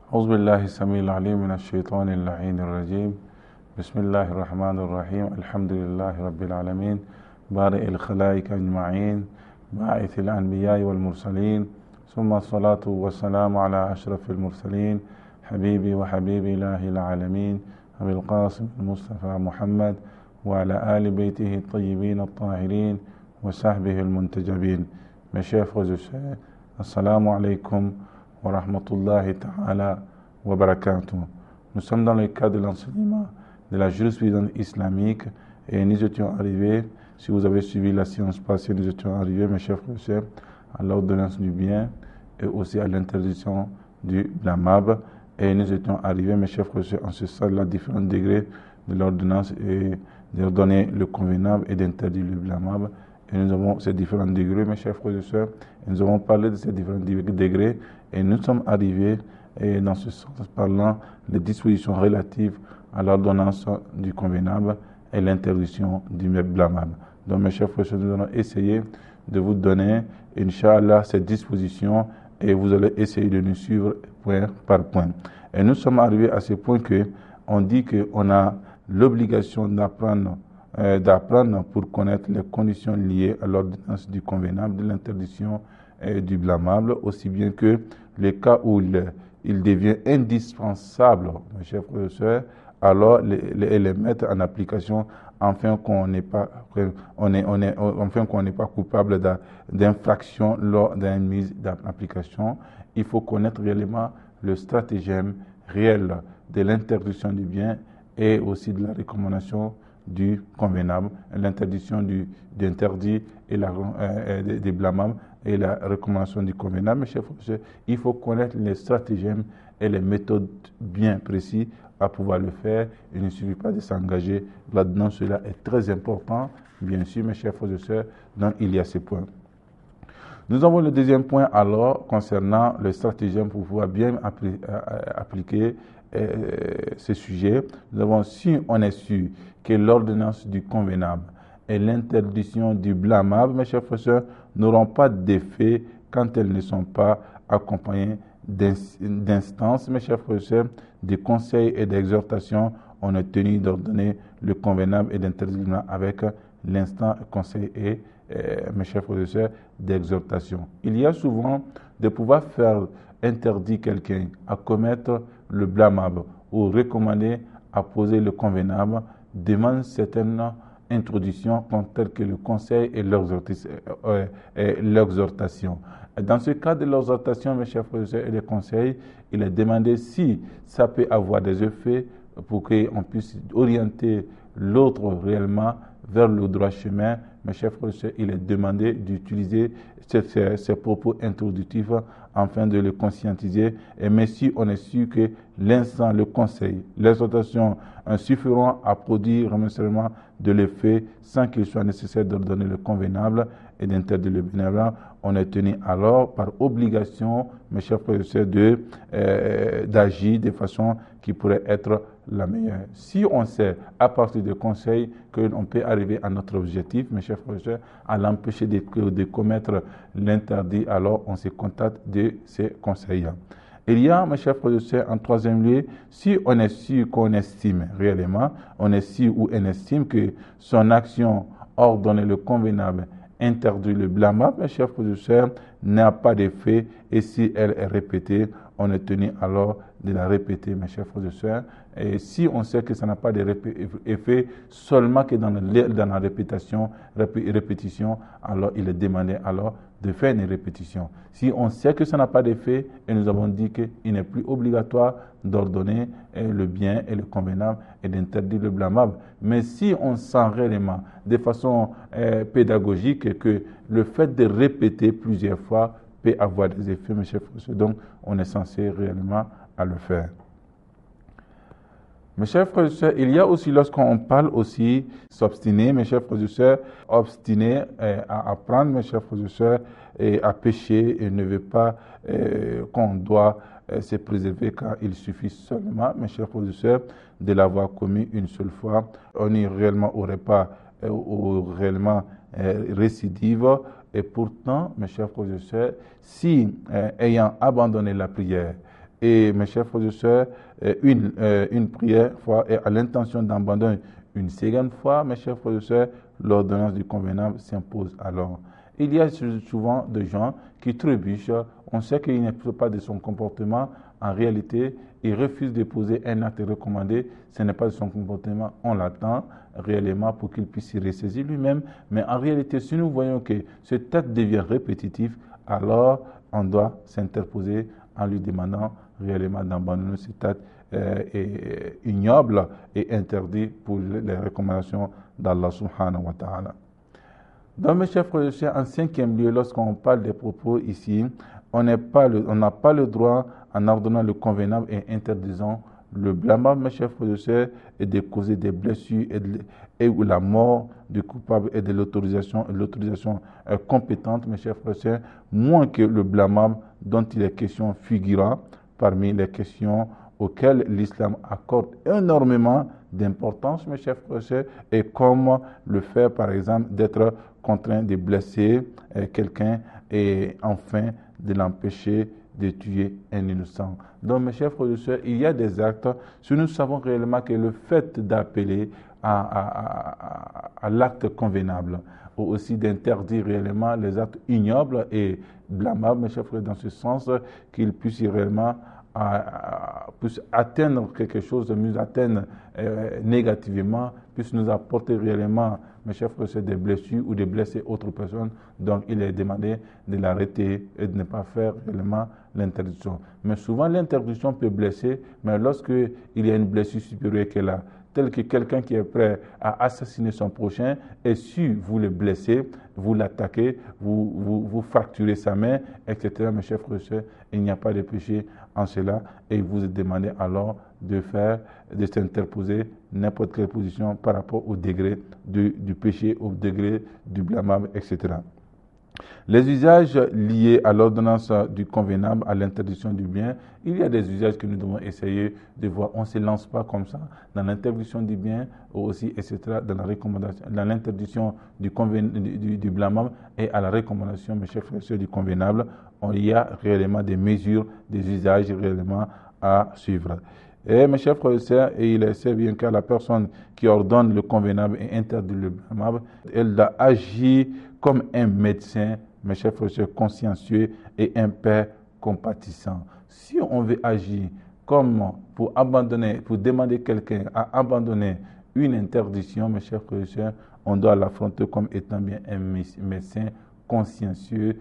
أعوذ بالله السميع العليم من الشيطان اللعين الرجيم. بسم الله الرحمن الرحيم. الحمد لله رب العالمين بارئ الخلائق أجمعين باعث الأنبياء والمرسلين، ثم الصلاة والسلام على أشرف المرسلين حبيبي وحبيب إله العالمين أبي القاسم المصطفى محمد وعلى آل بيته الطيبين الطاهرين وصحبه المنتجبين. Mes chers frères et sœurs, assalamu alaikum wa rahmatullahi ta'ala wa barakatuh. Nous sommes dans le cadre de l'enseignement de la jurisprudence islamique et nous étions arrivés, si vous avez suivi la séance passée, nous étions arrivés, mes chers frères et sœurs, à l'ordonnance du bien et aussi à l'interdiction du blâmable. Et nous étions arrivés, mes chers frères et sœurs, en ce stade à différents degrés de l'ordonnance et d'ordonner le convenable et d'interdire le blâmable. Et nous avons ces différents degrés, mes chers frères et sœurs, et nous avons parlé de ces différents degrés, et nous sommes arrivés, et dans ce sens, parlant des dispositions relatives à l'ordonnance du convenable et l'interdiction du blâmable. Donc, mes chers frères et sœurs, nous allons essayer de vous donner, Inch'Allah, ces dispositions, et vous allez essayer de nous suivre point par point. Et nous sommes arrivés à ce point que on dit qu'on a l'obligation d'apprendre pour connaître les conditions liées à l'ordonnance du convenable, de l'interdiction et du blâmable, aussi bien que les cas où il devient indispensable, mes chers frères et sœurs, alors les mettre en application afin qu'on n'est pas coupable d'infraction lors d'une mise en application. Il faut connaître réellement le stratagème réel de l'interdiction du bien et aussi de la recommandation du convenable, l'interdiction d'interdit et des blâmables et la recommandation du convenable. Mes chers frères, il faut connaître les stratagèmes et les méthodes bien précises à pouvoir le faire. Il ne suffit pas de s'engager là-dedans. Cela est très important, bien sûr, mes chers frères et sœurs, donc il y a ces points. Nous avons le deuxième point alors concernant le stratagème pour pouvoir bien appliquer ce sujet. Nous avons, si on est sûr que l'ordonnance du convenable et l'interdiction du blâmable, mes chers frères et sœurs, n'auront pas d'effet quand elles ne sont pas accompagnées d'instances, mes chers frères et sœurs, de conseils et d'exhortations, on est tenu d'ordonner le convenable et d'interdire le blâmable avec l'instant conseil et mes chers frères et sœurs, d'exhortation. Il y a souvent de pouvoir faire interdire quelqu'un à commettre le blâmable ou recommander à poser le convenable demande certaines introductions telles que le conseil et l'exhortation. Dans ce cas de l'exhortation, mes chers frères et sœurs, et des conseils, il est demandé si ça peut avoir des effets pour qu'on puisse orienter l'autre réellement vers le droit chemin. Mes chers frères et sœurs, il est demandé d'utiliser ces propos introductifs afin de le conscientiser. Et mais si on est sûr que l'instant, le conseil, l'exhortation suffiront à produire seulement de l'effet sans qu'il soit nécessaire de donner le convenable et d'interdire le bénévole, on est tenu alors par obligation, mes chers frères et sœurs, d'agir de façon qui pourrait être la meilleure. Si on sait à partir des conseils qu'on peut arriver à notre objectif, mes chers frères et sœurs, à l'empêcher de commettre l'interdit, alors on se contente de ces conseils. Il y a, mes chers frères et sœurs, en troisième lieu, si on est sûr qu'on estime réellement, on est sûr ou on estime que son action ordonne le convenable, interdit le blâmable, mes chers frères et sœurs, n'a pas d'effet, et si elle est répétée, on est tenu alors de la répéter, mes chers frères et sœurs. Et si on sait que ça n'a pas d'effet, seulement que dans la répétition, alors il est demandé alors de faire une répétition. Si on sait que ça n'a pas d'effet, et nous avons dit qu'il n'est plus obligatoire d'ordonner le bien et le convenable et d'interdire le blâmable. Mais si on sent réellement de façon pédagogique que le fait de répéter plusieurs fois peut avoir des effets, mes chers frères et sœurs, donc on est censé réellement à le faire. Mes chers frères et sœurs, il y a aussi, lorsqu'on parle aussi s'obstiner, mes chers frères et sœurs, obstiner à apprendre, mes chers frères et sœurs, et à pécher, et ne veut pas qu'on doit se préserver car il suffit seulement, mes chers frères et sœurs, de l'avoir commis une seule fois. On n'y réellement aurait pas ou réellement récidive. Et pourtant, mes chers frères et sœurs, si ayant abandonné la prière, Et mes chers frères et sœurs, une prière fois et à l'intention d'abandonner une seconde fois, mes chers frères et sœurs, l'ordonnance du convenable s'impose alors. Il y a souvent des gens qui trébuchent, on sait qu'il n'est pas de son comportement, en réalité, il refuse de poser un acte recommandé, ce n'est pas de son comportement, on l'attend réellement pour qu'il puisse s'y ressaisir lui-même, mais en réalité, si nous voyons que ce acte devient répétitif, alors on doit s'interposer en lui demandant réellement d'abandonner cet acte ignoble et interdit pour les recommandations d'Allah subhanahu wa ta'ala. Donc, mes chers frères et sœurs, en cinquième lieu, lorsqu'on parle des propos ici, on n'a pas le droit, en ordonnant le convenable et interdisant le blâmable, mes chers frères et sœurs, et de causer des blessures et ou la mort du coupable et de l'autorisation compétente, mes chers frères et sœurs, moins que le blâmable dont il est question figurant parmi les questions auxquelles l'islam accorde énormément d'importance, mes chers frères et sœurs, et comme le fait, par exemple, d'être contraint de blesser quelqu'un et enfin de l'empêcher de tuer un innocent. Donc, mes chers frères et sœurs, il y a des actes, si nous savons réellement que le fait d'appeler à l'acte convenable, ou aussi d'interdire réellement les actes ignobles et blâmables, mes chers frères, dans ce sens qu'ils puissent réellement puisse atteindre quelque chose, nous atteindre négativement, puisse nous apporter réellement, mes chers frères, des blessures ou de blesser autres personnes. Donc, il est demandé de l'arrêter et de ne pas faire réellement l'interdiction. Mais souvent, l'interdiction peut blesser, mais lorsqu'il y a une blessure supérieure qu'elle a, tel que quelqu'un qui est prêt à assassiner son prochain, et si vous le blessez, vous l'attaquez, vous fracturez sa main, etc., mes chers frères et sœurs, il n'y a pas de péché en cela, et vous demandez alors de s'interposer n'importe quelle position par rapport au degré du péché, au degré du blâmable, etc. Les usages liés à l'ordonnance du convenable, à l'interdiction du bien, il y a des usages que nous devons essayer de voir. On ne se lance pas comme ça dans l'interdiction du bien, aussi, etc., dans la recommandation, dans l'interdiction du blâmable et à la recommandation, mes chers frères et sœurs, du convenable. Il y a réellement des mesures, des usages réellement à suivre. Et mes chers frères et sœurs, il sait bien que la personne qui ordonne le convenable et interdit le blâmable, elle doit agir comme un médecin, mes chers frères et sœurs, consciencieux et un père compatissant. Si on veut agir comme pour demander quelqu'un à abandonner une interdiction, mes chers frères et sœurs, on doit l'affronter comme étant bien un médecin consciencieux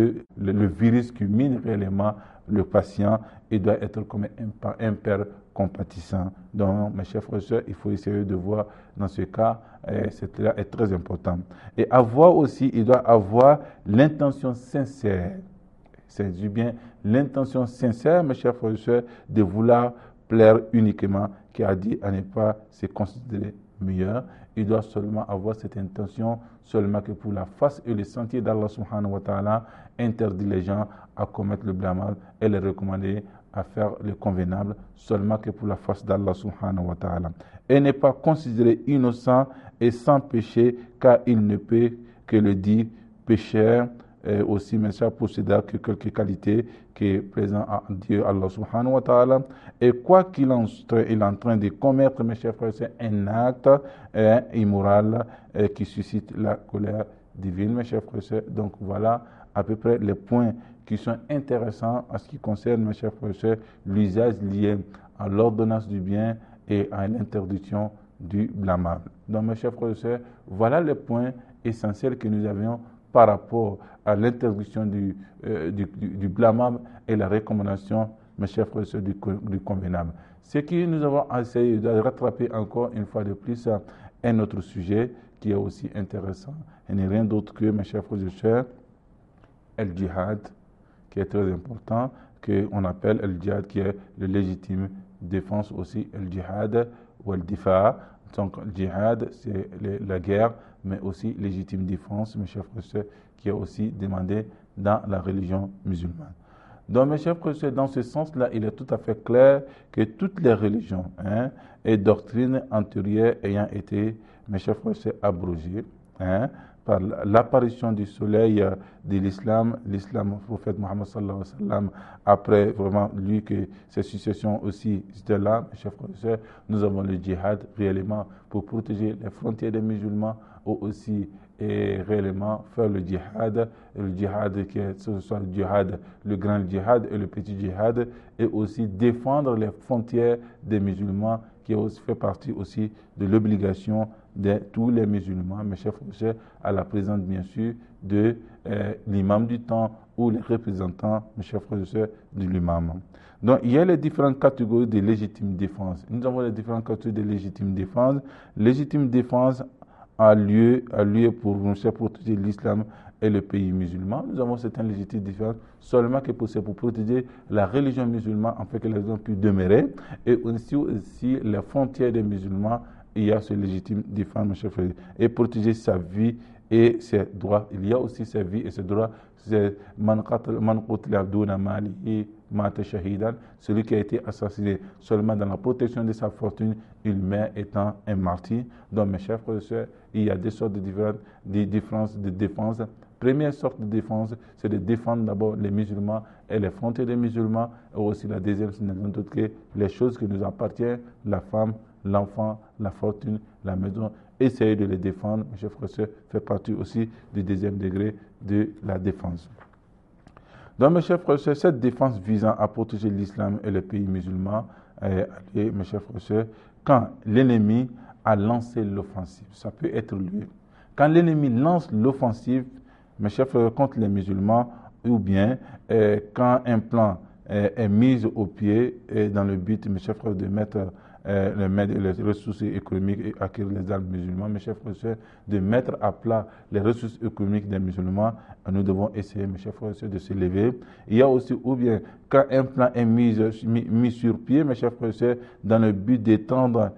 le virus qui mine réellement le patient. Il doit être comme un père compatissant. Donc, mes chers frères et sœurs, il faut essayer de voir dans ce cas, c'est très important. Et il doit avoir l'intention sincère. C'est du bien, l'intention sincère, mes chers frères et sœurs, de vouloir plaire uniquement, qui a dit à ne pas se considérer meilleur. Il doit seulement avoir cette intention, seulement que pour la face et le sentier d'Allah subhanahu wa ta'ala, interdit les gens à commettre le blâmable et les recommander à faire le convenable, seulement que pour la face d'Allah subhanahu wa ta'ala. Et n'est pas considéré innocent et sans péché, car il ne peut que le dire pécheur, aussi méchant possédant que quelques qualités qui est présent à Dieu, Allah subhanahu wa ta'ala. Et quoi qu'il est en train de commettre, mes chers frères, c'est un acte immoral qui suscite la colère divine, mes chers frères. Donc voilà à peu près les points qui sont intéressants en ce qui concerne, mes chers frères, l'usage lié à l'ordonnance du bien et à l'interdiction du blâmable. Donc, mes chers frères et sœurs, voilà les points essentiels que nous avions par rapport à l'interdiction du blâmable et la recommandation, mes chers frères et sœurs, du convenable. Ce que nous avons essayé de rattraper encore une fois de plus un autre sujet qui est aussi intéressant. Il n'est rien d'autre que, mes chers frères et sœurs, le djihad, qui est très important, qu'on appelle le djihad, qui est le légitime défense aussi, le djihad ou le difa. Donc, le djihad, c'est la guerre, mais aussi légitime défense, mes chers frères et sœurs, qui est aussi demandé dans la religion musulmane. Donc, mes chers frères et sœurs, dans ce sens-là, il est tout à fait clair que toutes les religions et doctrines antérieures ayant été, mes chers frères et sœurs, abrogées, par l'apparition du soleil de l'islam, le prophète Mohammed sallallahu alayhi wa sallam, après vraiment lui que ces successions aussi étaient là, mes chers frères et sœurs, nous avons le djihad réellement pour protéger les frontières des musulmans, ou aussi et réellement faire le djihad qui est ce soit le djihad, le grand djihad et le petit djihad, et aussi défendre les frontières des musulmans, qui aussi fait partie aussi de l'obligation de tous les musulmans, mes chers frères, à la présence bien sûr de l'imam du temps ou les représentants, mes chers frères et sœurs, de l'imam. Donc il y a les différentes catégories de légitime défense. Nous avons les différentes catégories de légitime défense. Légitime défense a lieu pour protéger l'islam et le pays musulman. Nous avons certaines légitimes défenses seulement que c'est pour protéger la religion musulmane afin que les gens puissent demeurer, et aussi les frontières des musulmans. Il y a ce légitime défense, mes chers frères, et protéger sa vie et ses droits. Il y a aussi sa vie et ses droits. C'est celui qui a été assassiné seulement dans la protection de sa fortune, il meurt étant un martyr. Donc, mes chers frères et sœurs, il y a des sortes de différences de défense. Première sorte de défense, c'est de défendre d'abord les musulmans et les frontières des musulmans. Et aussi la deuxième, ce n'est d'autre que les choses qui nous appartiennent, la femme, l'enfant, la fortune, la maison. Essayer de les défendre, mes chers frères et sœurs, fait partie aussi du deuxième degré de la défense. Donc, mes chers frères et sœurs, cette défense visant à protéger l'islam et les pays musulmans, mes chers frères et sœurs, quand l'ennemi a lancé l'offensive, ça peut être lui. Quand l'ennemi lance l'offensive, mes chers frères, contre les musulmans, ou bien quand un plan est mis au pied dans le but, mes chers frères, de mettre les ressources économiques et acquérir les armes musulmanes, mes chers frères et sœurs, de mettre à plat les ressources économiques des musulmans, nous devons essayer, mes chers frères et sœurs, de se lever. Il y a aussi, ou bien, quand un plan est mis sur pied, mes chers frères et sœurs, dans le but d'étendre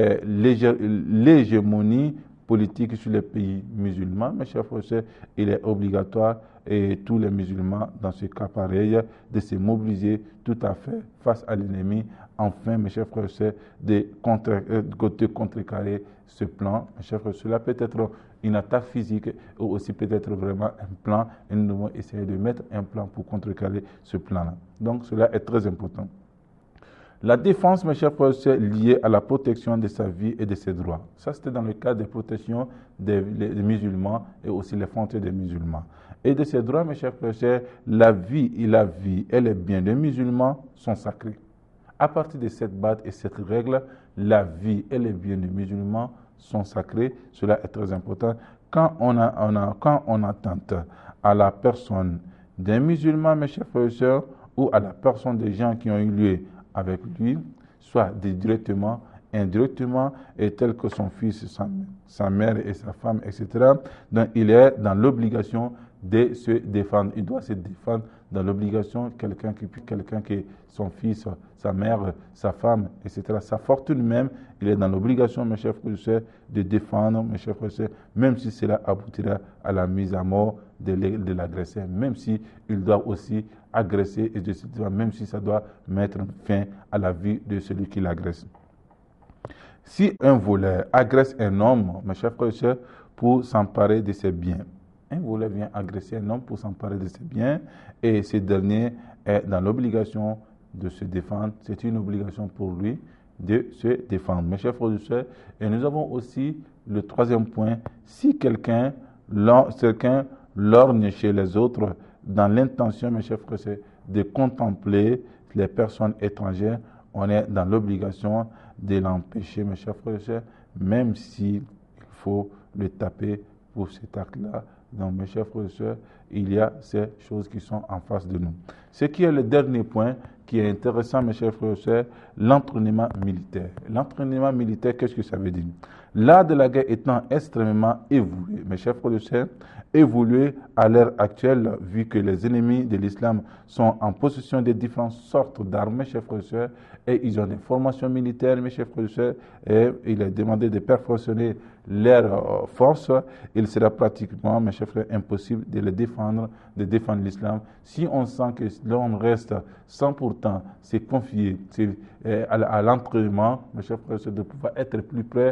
l'hégémonie politique sur les pays musulmans, mes chers frères et sœurs, il est obligatoire, et tous les musulmans, dans ce cas pareil, de se mobiliser tout à fait face à l'ennemi, enfin, mes chers frères et sœurs, de contrecarrer ce plan. Mes chers frères et sœurs, cela peut être une attaque physique ou aussi peut-être vraiment un plan, et nous devons essayer de mettre un plan pour contrecarrer ce plan-là. Donc, cela est très important. La défense, mes chers frères et sœurs, liée à la protection de sa vie et de ses droits. Ça, c'était dans le cadre de protection des musulmans et aussi les frontières des musulmans. Et de ses droits, mes chers frères et sœurs, la vie et les biens des musulmans sont sacrés. À partir de cette base et cette règle, la vie et les biens des musulmans sont sacrés. Cela est très important. Quand on attente à la personne d'un musulman, mes chers frères et sœurs, ou à la personne des gens qui ont eu lieu avec lui, soit directement, indirectement, et tel que son fils, sa mère et sa femme, etc. Donc, il est dans l'obligation de se défendre. Il doit se défendre dans l'obligation, quelqu'un qui son fils, sa mère, sa femme, etc. Sa fortune même, il est dans l'obligation, mes chers frères et sœurs, de défendre, mes chers frères et sœurs, même si cela aboutira à la mise à mort de l'agresseur, même si il doit aussi agresser, et même si ça doit mettre fin à la vie de celui qui l'agresse. Si un voleur agresse un homme, mes chers frères et sœurs, pour s'emparer de ses biens, un voleur vient agresser un homme pour s'emparer de ses biens, et ce dernier est dans l'obligation de se défendre. C'est une obligation pour lui de se défendre. Mes chers frères et sœurs, et nous avons aussi le troisième point, si quelqu'un lorgne chez les autres dans l'intention, mes chers frères et sœurs, de contempler les personnes étrangères, on est dans l'obligation de l'empêcher, mes chers frères et sœurs, même s'il faut le taper pour cet acte-là. Donc, mes chers frères et sœurs, il y a ces choses qui sont en face de nous. Ce qui est le dernier point qui est intéressant, mes chers frères et sœurs, l'entraînement militaire. L'entraînement militaire, qu'est-ce que ça veut dire? L'art de la guerre étant extrêmement évolué, mes chers frères et sœurs, évolué à l'heure actuelle, vu que les ennemis de l'islam sont en possession de différentes sortes d'armes, mes chers frères et sœurs, et ils ont des formations militaires, mes chers frères et sœurs, et il est demandé de perfectionner leurs forces. Il sera pratiquement, mes chers frères, impossible de défendre l'islam si on sent que l'on reste sans pourtant se confier à l'entraînement, mes chers frères et sœurs, de pouvoir être plus près que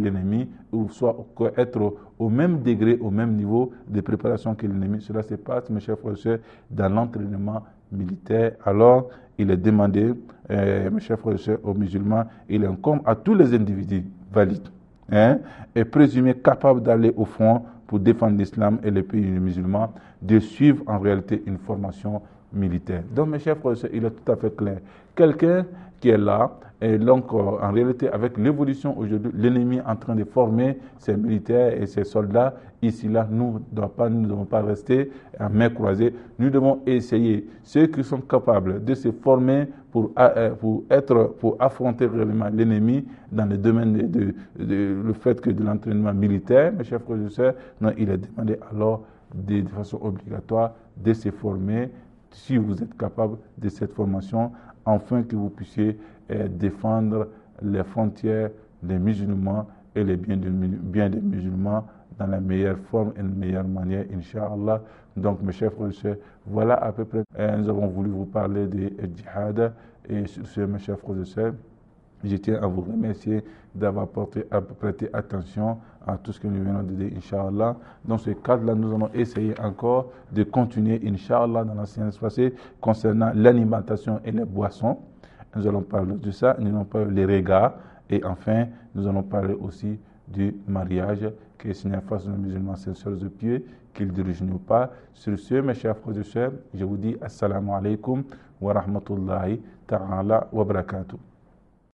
l'ennemi, ou soit être au même degré, au même niveau de préparation que l'ennemi. Cela se passe, mes chers frères et sœurs, dans l'entraînement militaire. Alors, il est demandé, mes chers frères et sœurs, aux musulmans, il incombe à tous les individus valides, et présumés capables d'aller au front pour défendre l'islam et les pays musulmans, de suivre en réalité une formation militaire. Donc, mes chers frères et sœurs, il est tout à fait clair. Quelqu'un qui est là, et donc en réalité, avec l'évolution aujourd'hui, l'ennemi est en train de former ses militaires et ses soldats. Ici, là, nous ne devons pas rester à main croisée. Nous devons essayer, ceux qui sont capables de se former pour affronter réellement l'ennemi dans le domaine le fait que de l'entraînement militaire, mes chers frères et sœurs, non, il est demandé alors de façon obligatoire de se former, si vous êtes capable de cette formation, afin que vous puissiez défendre les frontières des musulmans et les biens des musulmans dans la meilleure forme et la meilleure manière, Inch'Allah. Donc, mes chers frères et sœurs, voilà à peu près, nous avons voulu vous parler du djihad. Et sur ce, mes chers frères et sœurs, je tiens à vous remercier d'avoir prêté attention à tout ce que nous venons de dire, Inch'Allah. Dans ce cadre-là, nous allons essayer encore de continuer, Inch'Allah, dans la séance passée, concernant l'alimentation et les boissons. Nous allons parler de ça, nous allons parler des regards, et enfin, nous allons parler aussi du mariage, que le Seigneur fasse de nos musulmans sincères de pied, qu'il ne dirige nous pas. Sur ce, mes chers frères et sœurs, je vous dis Assalamu alaikum wa rahmatullahi ta'ala wa barakatuh.